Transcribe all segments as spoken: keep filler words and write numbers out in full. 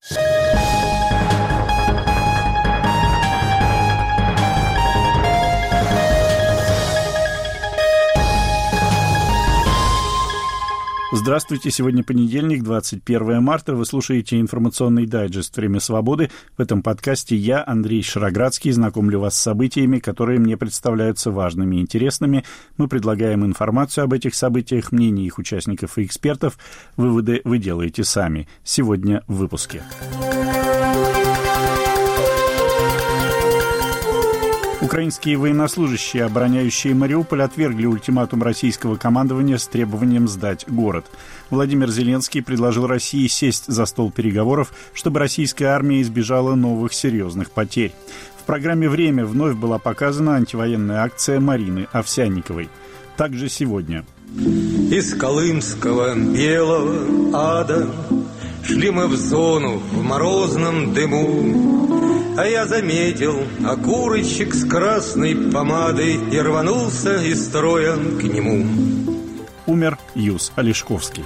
Здравствуйте, сегодня понедельник, двадцать первое марта. Вы слушаете информационный дайджест «Время свободы». В этом подкасте я, Андрей Шароградский, знакомлю вас с событиями, которые мне представляются важными и интересными. Мы предлагаем информацию об этих событиях, мнения их участников и экспертов. Выводы вы делаете сами. Сегодня в выпуске. Украинские военнослужащие, обороняющие Мариуполь, отвергли ультиматум российского командования с требованием сдать город. Владимир Зеленский предложил России сесть за стол переговоров, чтобы российская армия избежала новых серьезных потерь. В программе «Время» вновь была показана антивоенная акция Марины Овсянниковой. Также сегодня. Из Колымского белого ада шли мы в зону в морозном дыму. А я заметил окурочек с красной помадой и рванулся из строя к нему. Умер Юс Олешковский.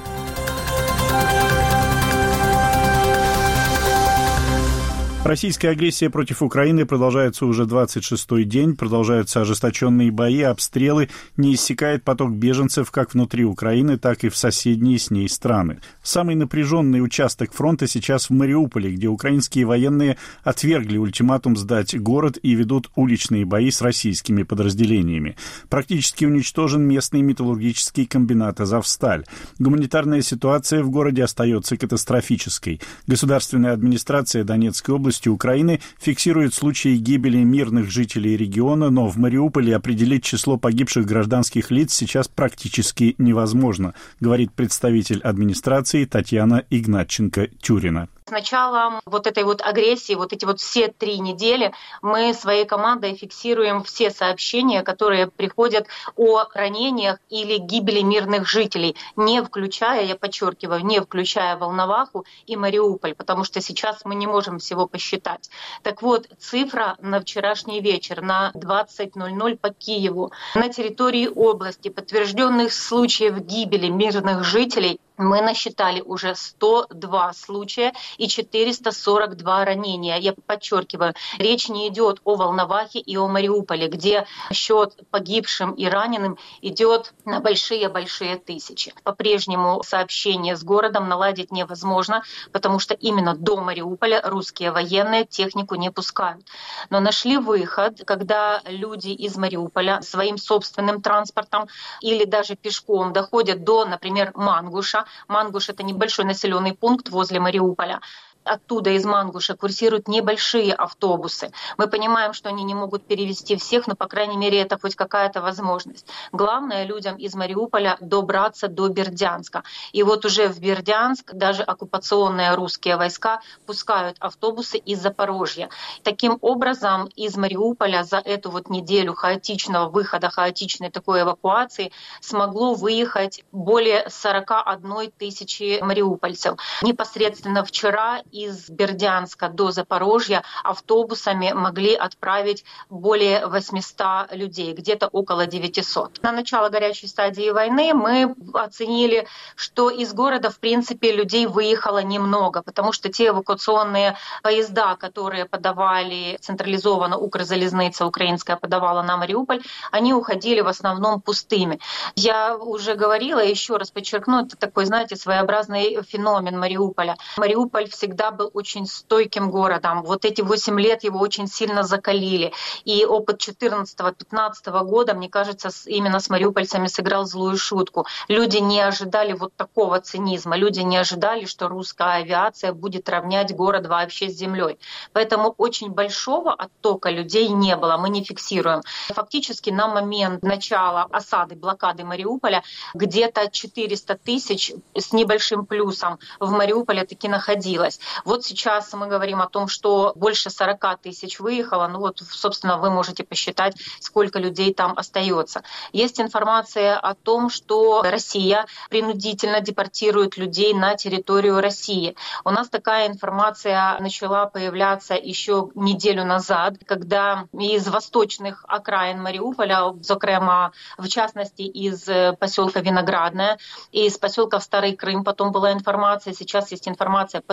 Российская агрессия против Украины продолжается уже двадцать шестой день, продолжаются ожесточенные бои, обстрелы, не иссякает поток беженцев как внутри Украины, так и в соседние с ней страны. Самый напряженный участок фронта сейчас в Мариуполе, где украинские военные отвергли ультиматум сдать город и ведут уличные бои с российскими подразделениями. Практически уничтожен местный металлургический комбинат «Азовсталь». Гуманитарная ситуация в городе остается катастрофической. Государственная администрация Донецкой области Украины фиксирует случаи гибели мирных жителей региона, но в Мариуполе определить число погибших гражданских лиц сейчас практически невозможно, говорит представитель администрации Татьяна Игнатченко-Тюрина. С началом вот этой вот агрессии, вот эти вот все три недели, мы своей командой фиксируем все сообщения, которые приходят о ранениях или гибели мирных жителей, не включая, я подчеркиваю, не включая Волноваху и Мариуполь, потому что сейчас мы не можем всего посчитать. Так вот, цифра на вчерашний вечер, на двадцать ноль ноль по Киеву, на территории области подтвержденных случаев гибели мирных жителей мы насчитали уже сто два случая и четыреста сорок два ранения. Я подчеркиваю, речь не идет о Волновахе и о Мариуполе, где счет погибшим и раненым идет на большие-большие тысячи. По-прежнему сообщение с городом наладить невозможно, потому что именно до Мариуполя русские военные технику не пускают. Но нашли выход, когда люди из Мариуполя своим собственным транспортом или даже пешком доходят до, например, Мангуша. Мангуш — это небольшой населенный пункт возле Мариуполя. Оттуда из Мангуша курсируют небольшие автобусы. Мы понимаем, что они не могут перевезти всех, но, по крайней мере, это хоть какая-то возможность. Главное людям из Мариуполя добраться до Бердянска. И вот уже в Бердянск даже оккупационные русские войска пускают автобусы из Запорожья. Таким образом, из Мариуполя за эту вот неделю хаотичного выхода, хаотичной такой эвакуации смогло выехать более сорок одна тысяча мариупольцев. Непосредственно вчера из Бердянска до Запорожья автобусами могли отправить более восемьсот людей, где-то около девятьсот. На начало горячей стадии войны мы оценили, что из города, в принципе, людей выехало немного, потому что те эвакуационные поезда, которые подавали централизованно Укрзалезница украинская подавала на Мариуполь, они уходили в основном пустыми. Я уже говорила, еще раз подчеркну, это такой, знаете, своеобразный феномен Мариуполя. Мариуполь всегда был очень стойким городом. Вот эти восемь лет его очень сильно закалили. И опыт четырнадцатого-пятнадцатого года, мне кажется, именно с мариупольцами сыграл злую шутку. Люди не ожидали вот такого цинизма. Люди не ожидали, что русская авиация будет равнять город вообще с землей. Поэтому очень большого оттока людей не было. Мы не фиксируем. Фактически на момент начала осады, блокады Мариуполя где-то четыреста тысяч с небольшим плюсом в Мариуполе таки находилось. Вот сейчас мы говорим о том, что больше сорок тысяч выехало. Ну вот, собственно, вы можете посчитать, сколько людей там остается. Есть информация о том, что Россия принудительно депортирует людей на территорию России. У нас такая информация начала появляться еще неделю назад, когда из восточных окраин Мариуполя, зокрема, в частности, из поселка Виноградное и из поселка Старый Крым, потом была информация, сейчас есть информация подтвержденная,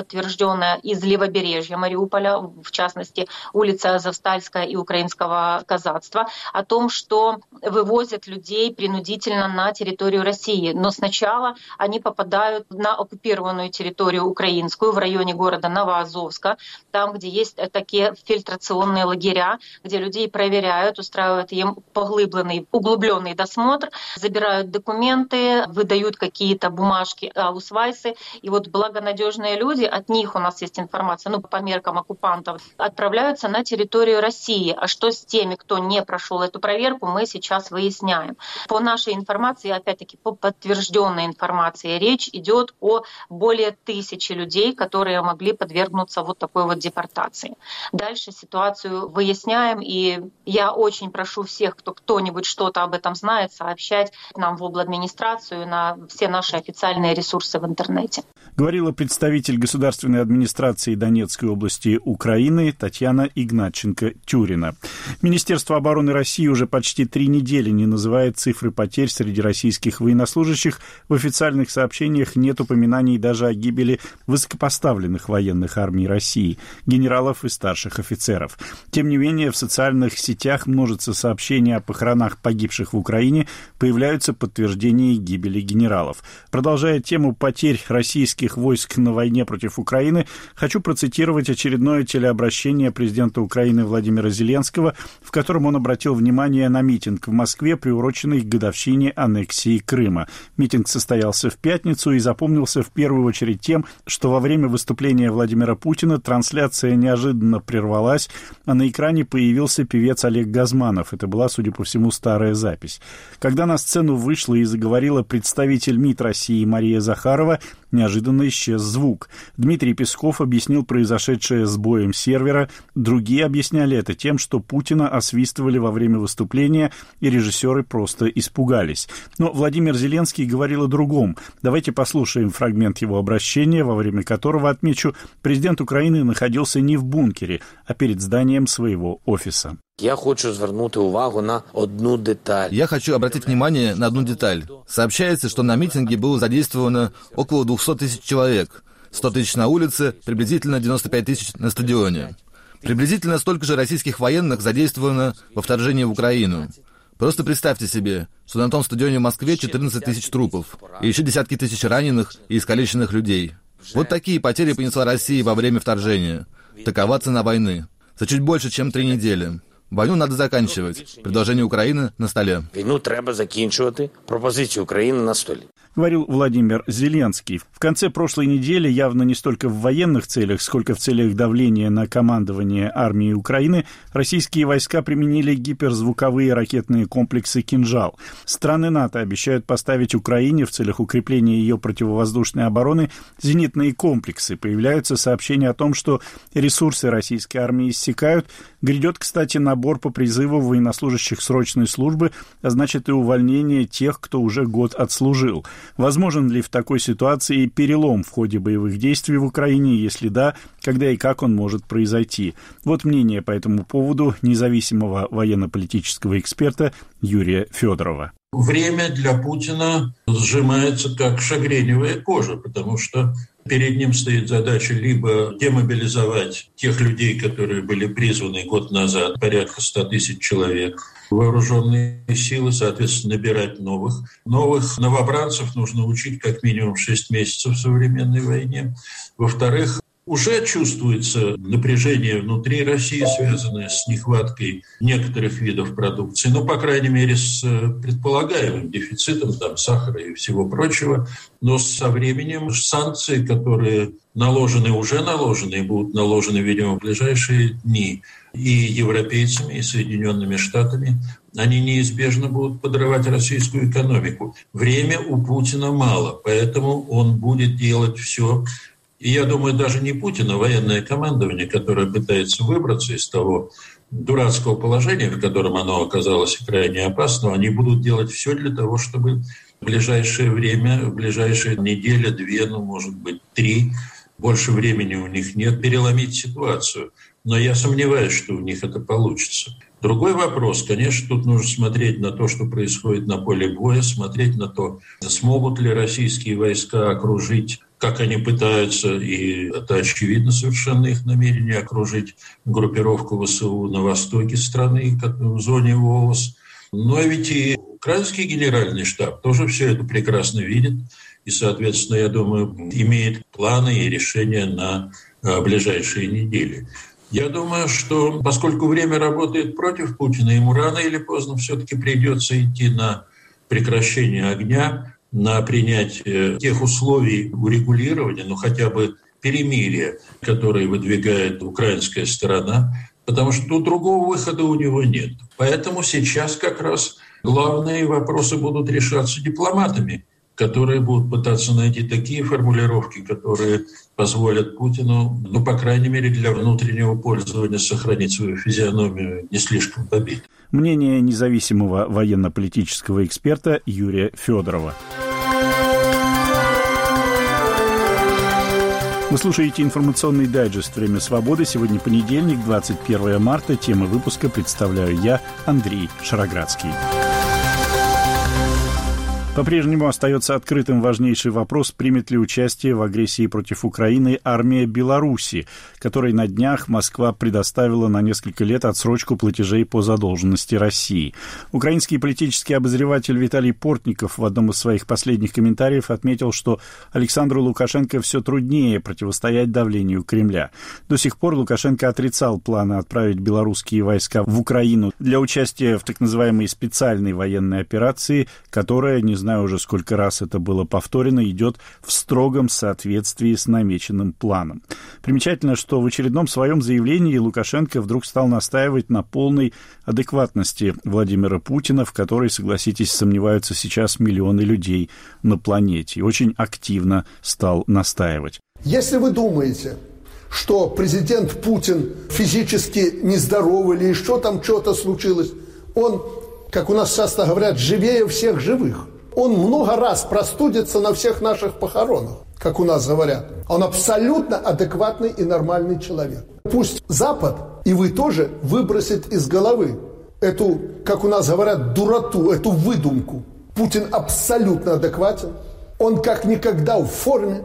подтвержденная из левобережья Мариуполя, в частности, улица Азовстальская и Украинского казацтва, о том, что вывозят людей принудительно на территорию России. Но сначала они попадают на оккупированную территорию украинскую в районе города Новоазовска, там, где есть такие фильтрационные лагеря, где людей проверяют, устраивают им поглубленный, углубленный досмотр, забирают документы, выдают какие-то бумажки, аусвайсы. И вот благонадежные люди, от них у нас есть информация, ну, по меркам оккупантов, отправляются на территорию России. А что с теми, кто не прошел эту проверку, мы сейчас выясняем. По нашей информации, опять-таки, по подтвержденной информации, речь идет о более тысячи людей, которые могли подвергнуться вот такой вот депортации. Дальше ситуацию выясняем, и я очень прошу всех, кто кто-нибудь что-то об этом знает, сообщать нам в обладминистрацию, на все наши официальные ресурсы в интернете. Говорила представитель государственной администрации Донецкой области Украины Татьяна Игнатченко-Тюрина. Министерство обороны России уже почти три недели не называет цифры потерь среди российских военнослужащих. В официальных сообщениях нет упоминаний даже о гибели высокопоставленных военных армий России, генералов и старших офицеров. Тем не менее, в социальных сетях множится сообщений о похоронах погибших в Украине, появляются подтверждения гибели генералов. Продолжая тему потерь российских войск на войне против Украины, хочу процитировать очередное телеобращение президента Украины Владимира Зеленского, в котором он обратил внимание на митинг в Москве, приуроченный к годовщине аннексии Крыма. Митинг состоялся в пятницу и запомнился в первую очередь тем, что во время выступления Владимира Путина трансляция неожиданно прервалась, а на экране появился певец Олег Газманов. Это была, судя по всему, старая запись. Когда на сцену вышла и заговорила представитель МИД России Мария Захарова, неожиданно исчез звук. Дмитрий Песков объяснил произошедшее сбоем сервера. Другие объясняли это тем, что Путина освистывали во время выступления, и режиссеры просто испугались. Но Владимир Зеленский говорил о другом. Давайте послушаем фрагмент его обращения, во время которого, отмечу, президент Украины находился не в бункере, а перед зданием своего офиса. Я хочу звернути увагу на одну деталь. Я хочу обратить внимание на одну деталь. Сообщается, что на митинге было задействовано около двухсот тысяч человек. сто тысяч на улице, приблизительно девяносто пять тысяч на стадионе. Приблизительно столько же российских военных задействовано во вторжении в Украину. Просто представьте себе, что на том стадионе в Москве четырнадцать тысяч трупов, и еще десятки тысяч раненых и искалеченных людей. Вот такие потери понесла Россия во время вторжения. Такова цена войны. За чуть больше, чем три недели. Войну надо заканчивать. Предложение Украины на столе. Войну треба закінчувати. Пропозиція України на столі. Говорил Владимир Зеленский. В конце прошлой недели, явно не столько в военных целях, сколько в целях давления на командование армии Украины, российские войска применили гиперзвуковые ракетные комплексы «Кинжал». Страны НАТО обещают поставить Украине в целях укрепления ее противовоздушной обороны зенитные комплексы. Появляются сообщения о том, что ресурсы российской армии иссякают. Грядет, кстати, набор по призыву военнослужащих срочной службы, а значит и увольнение тех, кто уже год отслужил. Возможен ли в такой ситуации перелом в ходе боевых действий в Украине? Если да, когда и как он может произойти? Вот мнение по этому поводу независимого военно-политического эксперта Юрия Федорова. Время для Путина сжимается как шагреневая кожа, потому что перед ним стоит задача либо демобилизовать тех людей, которые были призваны год назад, порядка ста тысяч человек, вооруженные силы, соответственно, набирать новых. Новых новобранцев нужно учить как минимум шесть месяцев в современной войне. Во-вторых, уже чувствуется напряжение внутри России, связанное с нехваткой некоторых видов продукции, ну, по крайней мере, с предполагаемым дефицитом там, сахара и всего прочего. Но со временем санкции, которые наложены, уже наложены и будут наложены, видимо, в ближайшие дни и европейцами, и Соединенными Штатами, они неизбежно будут подрывать российскую экономику. Время у Путина мало, поэтому он будет делать все. И я думаю, даже не Путин, а военное командование, которое пытается выбраться из того дурацкого положения, в котором оно оказалось крайне опасным, они будут делать все для того, чтобы в ближайшее время, в ближайшие недели, две, ну, может быть, три, больше времени у них нет, переломить ситуацию. Но я сомневаюсь, что у них это получится. Другой вопрос, конечно, тут нужно смотреть на то, что происходит на поле боя, смотреть на то, смогут ли российские войска окружить как они пытаются, и это очевидно совершенно их намерение, окружить группировку ВСУ на востоке страны, как в зоне ВООЗ. Но ведь и украинский генеральный штаб тоже все это прекрасно видит и, соответственно, я думаю, имеет планы и решения на ближайшие недели. Я думаю, что поскольку время работает против Путина, ему рано или поздно все-таки придется идти на прекращение огня, на принятие тех условий урегулирования, ну хотя бы перемирия, которые выдвигает украинская сторона, потому что ну, другого выхода у него нет. Поэтому сейчас как раз главные вопросы будут решаться дипломатами, которые будут пытаться найти такие формулировки, которые позволят Путину, ну, по крайней мере, для внутреннего пользования сохранить свою физиономию не слишком побитым. Мнение независимого военно-политического эксперта Юрия Федорова. Вы слушаете информационный дайджест «Время свободы». Сегодня понедельник, двадцать первое марта. Тему выпуска представляю я, Андрей Шароградский. По-прежнему остается открытым важнейший вопрос, примет ли участие в агрессии против Украины армия Беларуси, которой на днях Москва предоставила на несколько лет отсрочку платежей по задолженности России. Украинский политический обозреватель Виталий Портников в одном из своих последних комментариев отметил, что Александру Лукашенко все труднее противостоять давлению Кремля. До сих пор Лукашенко отрицал планы отправить белорусские войска в Украину для участия в так называемой специальной военной операции, которая, не знаю уже сколько раз это было повторено, идет в строгом соответствии с намеченным планом. Примечательно, что в очередном своем заявлении Лукашенко вдруг стал настаивать на полной адекватности Владимира Путина, в которой, согласитесь, сомневаются сейчас миллионы людей на планете, и очень активно стал настаивать. Если вы думаете, что президент Путин физически нездоров или еще там что-то случилось, он, как у нас часто говорят, живее всех живых. Он много раз простудится на всех наших похоронах, как у нас говорят. Он абсолютно адекватный и нормальный человек. Пусть Запад, и вы тоже, выбросит из головы эту, как у нас говорят, дуроту, эту выдумку. Путин абсолютно адекватен. Он как никогда в форме.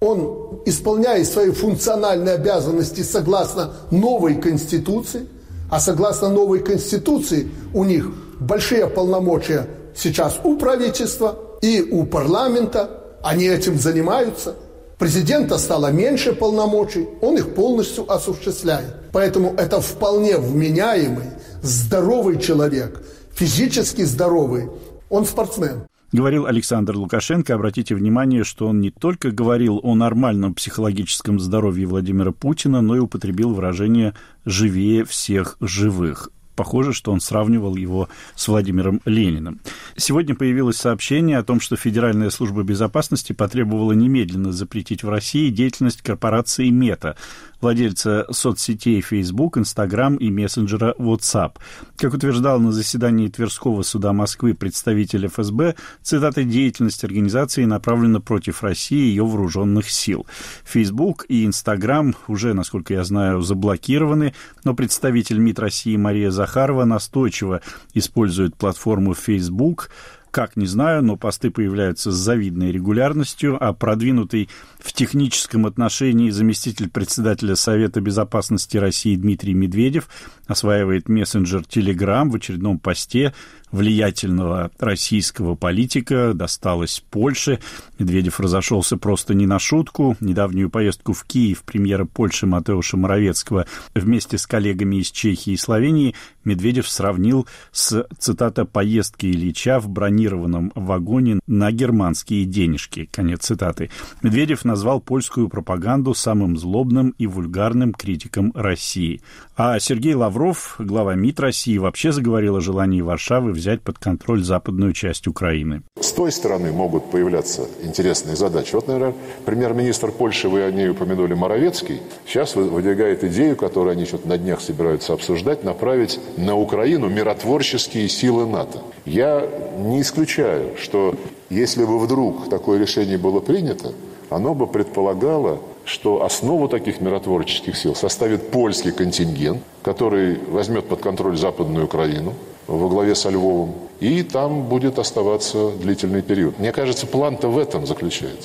Он исполняет свои функциональные обязанности согласно новой Конституции. А согласно новой Конституции у них большие полномочия сейчас у правительства и у парламента, они этим занимаются. Президента стало меньше полномочий, он их полностью осуществляет. Поэтому это вполне вменяемый, здоровый человек, физически здоровый, он спортсмен. Говорил Александр Лукашенко. Обратите внимание, что он не только говорил о нормальном психологическом здоровье Владимира Путина, но и употребил выражение «живее всех живых». Похоже, что он сравнивал его с Владимиром Лениным. Сегодня появилось сообщение о том, что Федеральная служба безопасности потребовала немедленно запретить в России деятельность корпорации Мета, владельца соцсетей Facebook, Instagram и мессенджера WhatsApp. Как утверждал на заседании Тверского суда Москвы представитель эф эс бэ, цитата, деятельность организации направлена против России и ее вооруженных сил. Facebook и Instagram уже, насколько я знаю, заблокированы, но представитель МИД России Мария Захарова настойчиво использует платформу Facebook. Как, не знаю, но посты появляются с завидной регулярностью, а продвинутый в техническом отношении заместитель председателя Совета безопасности России Дмитрий Медведев осваивает мессенджер Telegram. В очередном посте влиятельного российского политика досталось Польше. Медведев разошелся просто не на шутку. Недавнюю поездку в Киев премьера Польши Матеуша Моровецкого вместе с коллегами из Чехии и Словении Медведев сравнил с, цитата, «поездкой Ильича в бронированном вагоне на германские денежки». Конец цитаты. Медведев назвал польскую пропаганду самым злобным и вульгарным критиком России. А Сергей Лавров, глава МИД России, вообще заговорил о желании Варшавы взять под контроль западную часть Украины. С той стороны могут появляться интересные задачи. Вот, наверное, премьер-министр Польши, вы о ней упомянули, Моровецкий, сейчас выдвигает идею, которую они что-то на днях собираются обсуждать, направить на Украину миротворческие силы НАТО. Я не исключаю, что если бы вдруг такое решение было принято, оно бы предполагало, что основу таких миротворческих сил составит польский контингент, который возьмет под контроль Западную Украину во главе со Львовом, и там будет оставаться длительный период. Мне кажется, план-то в этом заключается.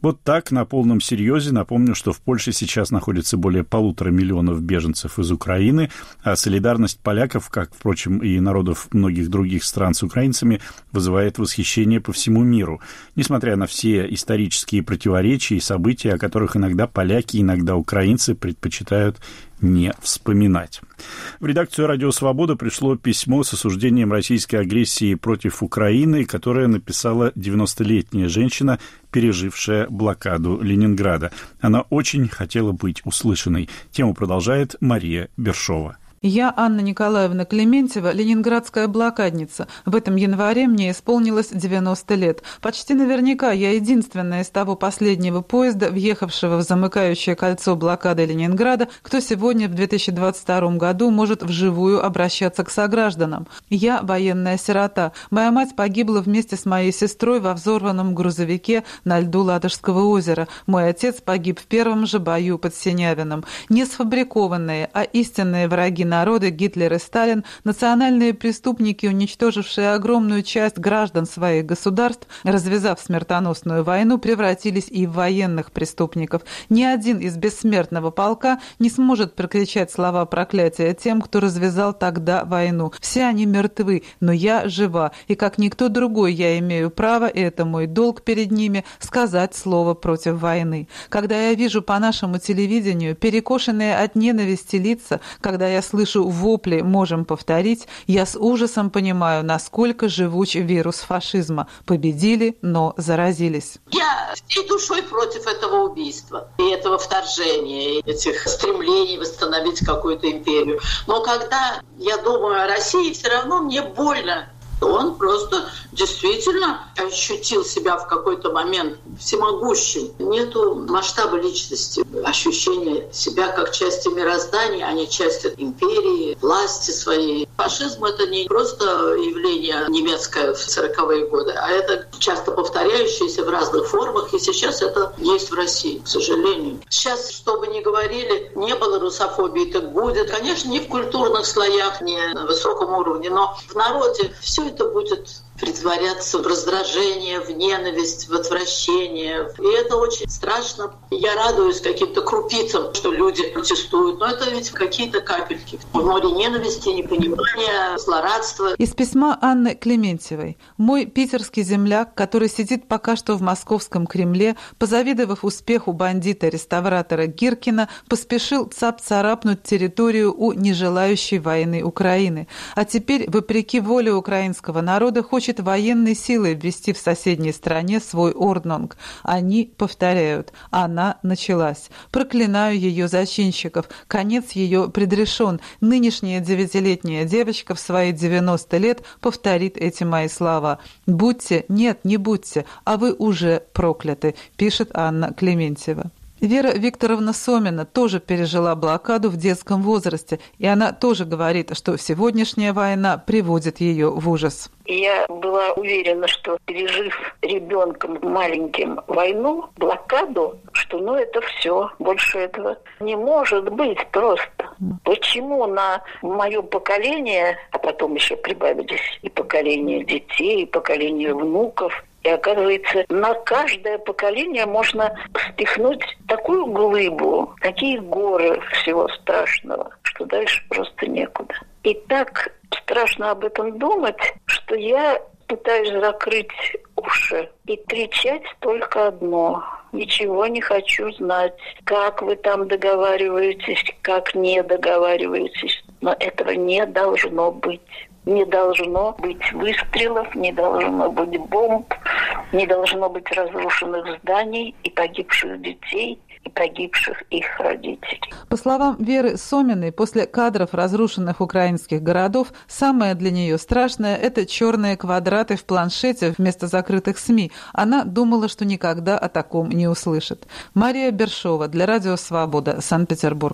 Вот так, на полном серьезе, напомню, что в Польше сейчас находится более полутора миллионов беженцев из Украины, а солидарность поляков, как, впрочем, и народов многих других стран с украинцами, вызывает восхищение по всему миру, несмотря на все исторические противоречия и события, о которых иногда поляки, иногда украинцы предпочитают не вспоминать. В редакцию «Радио Свобода» пришло письмо с осуждением российской агрессии против Украины, которое написала девяностолетняя женщина, пережившая блокаду Ленинграда. Она очень хотела быть услышанной. Тему продолжает Мария Бершова. Я, Анна Николаевна Клементьева, ленинградская блокадница. В этом январе мне исполнилось девяносто лет. Почти наверняка я единственная из того последнего поезда, въехавшего в замыкающее кольцо блокады Ленинграда, кто сегодня в две тысячи двадцать втором году может вживую обращаться к согражданам. Я военная сирота. Моя мать погибла вместе с моей сестрой во взорванном грузовике на льду Ладожского озера. Мой отец погиб в первом же бою под Синявином. Не сфабрикованные, а истинные враги народы Гитлер и Сталин, национальные преступники, уничтожившие огромную часть граждан своих государств, развязав смертоносную войну, превратились и в военных преступников. Ни один из бессмертного полка не сможет прокричать слова проклятия тем, кто развязал тогда войну. Все они мертвы, но я жива, и как никто другой я имею право, и это мой долг перед ними, сказать слово против войны. Когда я вижу по нашему телевидению перекошенные от ненависти лица, когда я слышу Слышу вопли «можем повторить», я с ужасом понимаю, насколько живуч вирус фашизма. Победили, но заразились. Я всей душой против этого убийства и этого вторжения, и этих стремлений восстановить какую-то империю. Но когда я думаю о России, все равно мне больно. Он просто действительно ощутил себя в какой-то момент всемогущим. Нету масштаба личности, ощущения себя как части мироздания, а не части империи, власти своей. Фашизм — это не просто явление немецкое в сороковые годы, а это часто повторяющееся в разных формах, и сейчас это есть в России, к сожалению. Сейчас, что бы ни говорили, не было русофобии, так будет. Конечно, не в культурных слоях, не на высоком уровне, но в народе все это будет притворяться в раздражение, в ненависть, в отвращение. И это очень страшно. Я радуюсь каким-то крупицам, что люди протестуют. Но это ведь какие-то капельки. В море ненависти, непонимания, злорадства. Из письма Анны Клементьевой. Мой питерский земляк, который сидит пока что в московском Кремле, позавидовав успеху бандита-реставратора Гиркина, поспешил цап-царапнуть территорию у нежелающей войны Украины. А теперь, вопреки воле украинского народа, хочет военной силой ввести в соседней стране свой орднунг. Они повторяют: она началась. Проклинаю ее зачинщиков. Конец ее предрешен. Нынешняя девятилетняя девочка в свои девяносто лет повторит эти мои слова. Будьте, нет, не будьте, а вы уже прокляты, пишет Анна Клементьева. Вера Викторовна Сомина тоже пережила блокаду в детском возрасте, и она тоже говорит, что сегодняшняя война приводит ее в ужас. Я была уверена, что пережив ребенком маленьким войну, блокаду, что ну это все, больше этого не может быть просто. Почему на мое поколение, а потом еще прибавились и поколение детей, и поколение внуков, и оказывается, на каждое поколение можно спихнуть такую глыбу, такие горы всего страшного, что дальше просто некуда. И так страшно об этом думать, что я пытаюсь закрыть уши и кричать только одно: ничего не хочу знать, как вы там договариваетесь, как не договариваетесь. Но этого не должно быть. Не должно быть выстрелов, не должно быть бомб, не должно быть разрушенных зданий и погибших детей, и погибших их родителей. По словам Веры Соминой, после кадров разрушенных украинских городов, самое для нее страшное – это черные квадраты в планшете вместо закрытых СМИ. Она думала, что никогда о таком не услышит. Мария Бершова для Радио Свобода, Санкт-Петербург.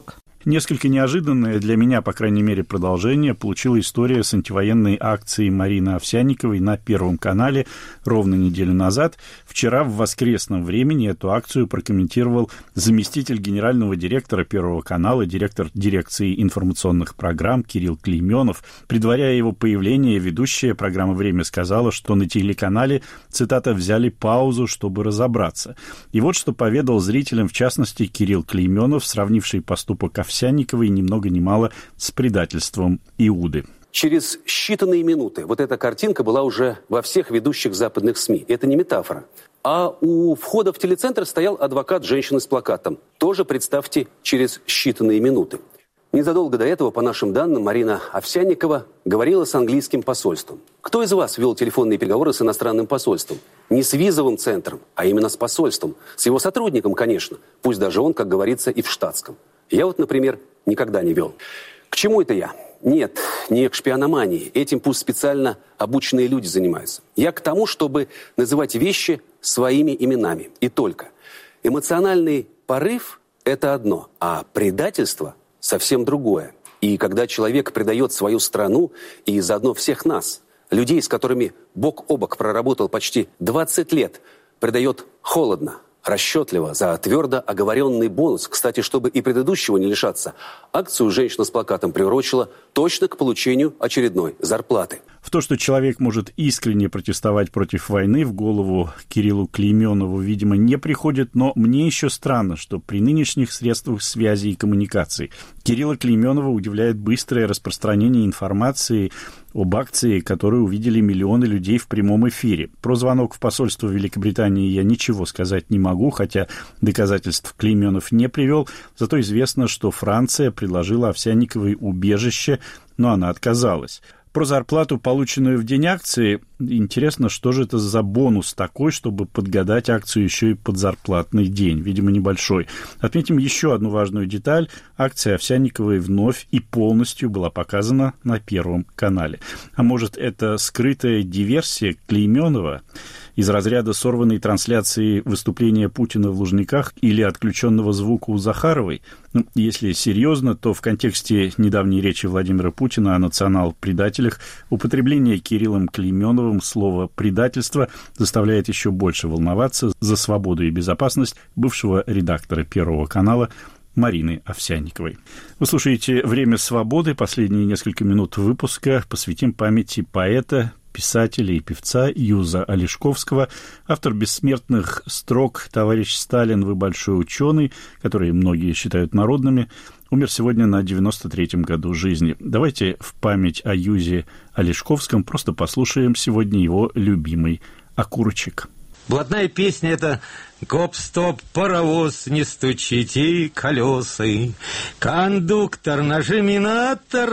Несколько неожиданное для меня, по крайней мере, продолжение получила история с антивоенной акцией Марины Овсянниковой на Первом канале ровно неделю назад. Вчера в воскресном времени эту акцию прокомментировал заместитель генерального директора Первого канала, директор дирекции информационных программ Кирилл Клейменов. Предваряя его появление, ведущая программы «Время» сказала, что на телеканале, цитата, «взяли паузу, чтобы разобраться». И вот что поведал зрителям, в частности, Кирилл Клейменов, сравнивший поступок Овсянниковой ни много ни мало с предательством Иуды. Через считанные минуты вот эта картинка была уже во всех ведущих западных СМИ. Это не метафора. А у входа в телецентр стоял адвокат женщины с плакатом. Тоже, представьте, через считанные минуты. Незадолго до этого, по нашим данным, Марина Овсянникова говорила с английским посольством. Кто из вас вел телефонные переговоры с иностранным посольством? Не с визовым центром, а именно с посольством. С его сотрудником, конечно. Пусть даже он, как говорится, и в штатском. Я вот, например, никогда не вел. К чему это я? Нет, не к шпиономании. Этим пусть специально обученные люди занимаются. Я к тому, чтобы называть вещи своими именами. И только. Эмоциональный порыв – это одно, а предательство – совсем другое. И когда человек предает свою страну и заодно всех нас, людей, с которыми бок о бок проработал почти двадцать лет, предает холодно, расчетливо, за твердо оговоренный бонус. Кстати, чтобы и предыдущего не лишаться, акцию женщина с плакатом приурочила точно к получению очередной зарплаты. В то, что человек может искренне протестовать против войны, в голову Кириллу Клейменову, видимо, не приходит, но мне еще странно, что при нынешних средствах связи и коммуникации Кирилла Клейменова удивляет быстрое распространение информации об акции, которую увидели миллионы людей в прямом эфире. Про звонок в посольство Великобритании я ничего сказать не могу, хотя доказательств Клейменов не привел, зато известно, что Франция предложила Овсянниковой убежище, но она отказалась. Про зарплату, полученную в день акции, интересно, что же это за бонус такой, чтобы подгадать акцию еще и под зарплатный день, видимо, небольшой. Отметим еще одну важную деталь. Акция Овсянниковой вновь и полностью была показана на Первом канале. А может, это скрытая диверсия Клейменова из разряда сорванной трансляции выступления Путина в Лужниках или отключенного звука у Захаровой? Ну, если серьезно, то в контексте недавней речи Владимира Путина о национал-предателях употребление Кириллом Клейменовым слова «предательство» заставляет еще больше волноваться за свободу и безопасность бывшего редактора Первого канала Марины Овсянниковой. Вы слушаете «Время свободы». Последние несколько минут выпуска посвятим памяти поэта, писателя и певца Юза Олешковского, автор бессмертных строк «Товарищ Сталин, вы большой ученый», которые многие считают народными, умер сегодня на девяносто третьем году жизни. Давайте в память о Юзе Олешковском просто послушаем сегодня его любимый окурочек. Блатная песня — это «Гоп-стоп, паровоз, не стучите колесы, кондуктор, нажми на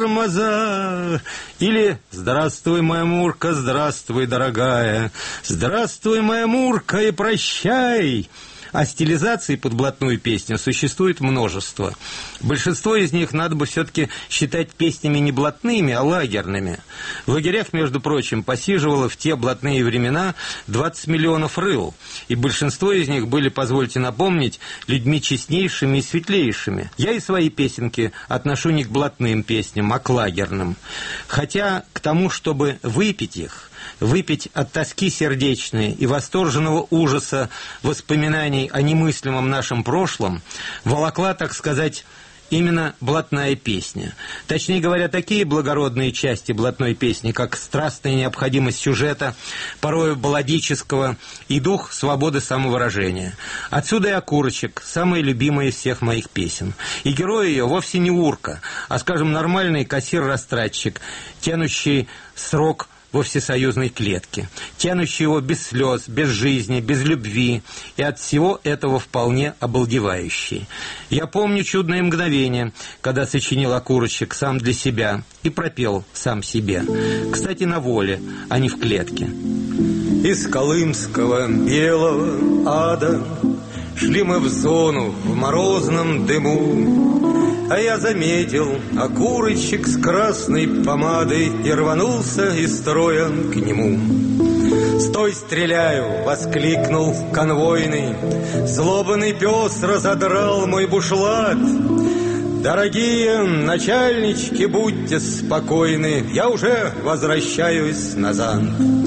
тормоза». Или «Здравствуй, моя Мурка, здравствуй, дорогая, здравствуй, моя Мурка, и прощай». А стилизаций под блатную песню существует множество. Большинство из них надо бы все-таки считать песнями не блатными, а лагерными. В лагерях, между прочим, посиживало в те блатные времена двадцать миллионов рыл, и большинство из них были, позвольте напомнить, людьми честнейшими и светлейшими. Я и свои песенки отношу не к блатным песням, а к лагерным. Хотя к тому, чтобы выпить их, выпить от тоски сердечной и восторженного ужаса воспоминаний о немыслимом нашем прошлом, волокла, так сказать, именно блатная песня. Точнее говоря, такие благородные части блатной песни, как страстная необходимость сюжета, порою балладического, и дух свободы самовыражения. Отсюда и окурочек, самая любимая из всех моих песен. И герой ее вовсе не урка, а, скажем, нормальный кассир-растратчик, тянущий срок во всесоюзной клетке, тянущий его без слез, без жизни, без любви, и от всего этого вполне обалдевающий. Я помню чудное мгновение, когда сочинил окурочек сам для себя и пропел сам себе. Кстати, на воле, а не в клетке. Из колымского белого ада шли мы в зону в морозном дыму, а я заметил окурочек с красной помадой и рванулся из строя к нему. «Стой, стреляю!» — воскликнул конвойный. Злобный пес разодрал мой бушлат. Дорогие начальнички, будьте спокойны, я уже возвращаюсь назад.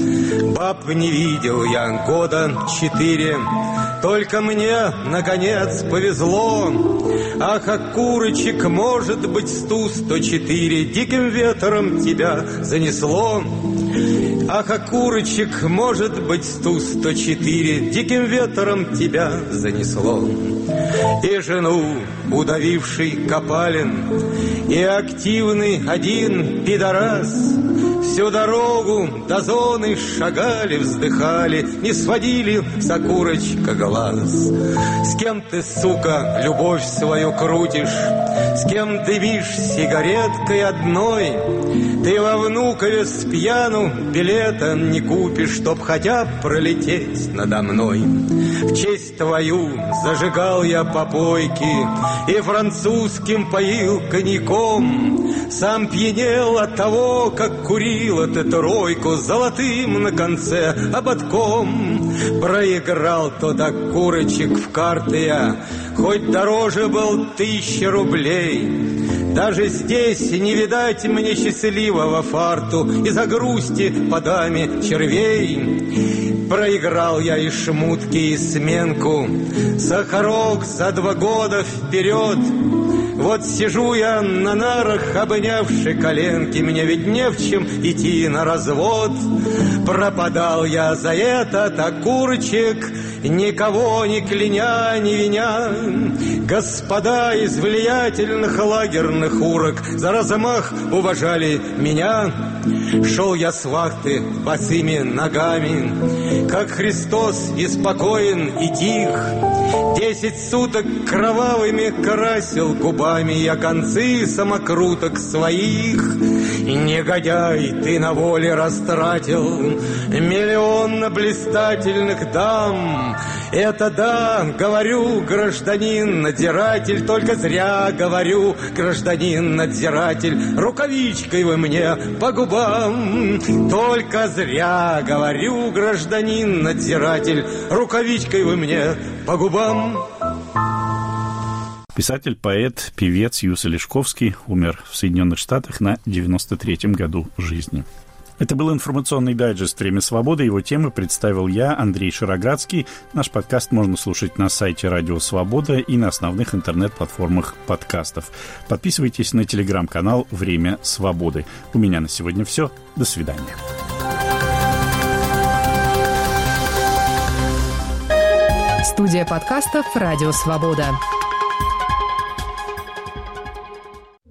Баб не видел я года четыре, только мне, наконец, повезло. Ах, окурочек, может быть, сту сто четыре, диким ветром тебя занесло. Ах, окурочек, может быть, сту сто четыре, диким ветром тебя занесло. И жену удавивший Копалин, и активный один пидорас всю дорогу до зоны шагали, вздыхали, не сводили с окурочка глаз. С кем ты, сука, любовь свою крутишь, с кем дымишь сигареткой одной? Ты во Внукове с пьяну билета не купишь, чтоб хотя б пролететь надо мной. В честь твою зажигал я попойки и французским поил коньяком. Сам пьянел от того, как курил эту тройку золотым на конце ободком. Проиграл тот окурочек в карты я, хоть дороже был тысяча рублей. Даже здесь не видать мне счастливого фарту из-за грусти по даме червей. Проиграл я и шмутки, и сменку, сахарок за два года вперед. Вот сижу я на нарах, обнявши коленки, мне ведь не в чем идти на развод. Пропадал я за этот окурочек, никого ни кляня, ни виня. Господа из влиятельных лагерных урок за размах уважали меня. Шел я с вахты босыми ногами, как Христос, и спокоен, и тих. Десять суток кровавыми красил губами я концы самокруток своих. И негодяй, ты на воле растратил миллион на блистательных дам. Это да, говорю, гражданин-надзиратель, только зря говорю, гражданин-надзиратель, рукавичкой вы мне по губам. Только зря говорю, гражданин-надзиратель, рукавичкой вы мне по губам. Писатель, поэт, певец Юса Лешковский умер в Соединенных Штатах на девяносто третьем году жизни. Это был информационный дайджест «Время свободы». Его темы представил я, Андрей Шароградский. Наш подкаст можно слушать на сайте Радио Свобода и на основных интернет-платформах подкастов. Подписывайтесь на телеграм-канал «Время свободы». У меня на сегодня все. До свидания. Студия подкастов «Радио Свобода».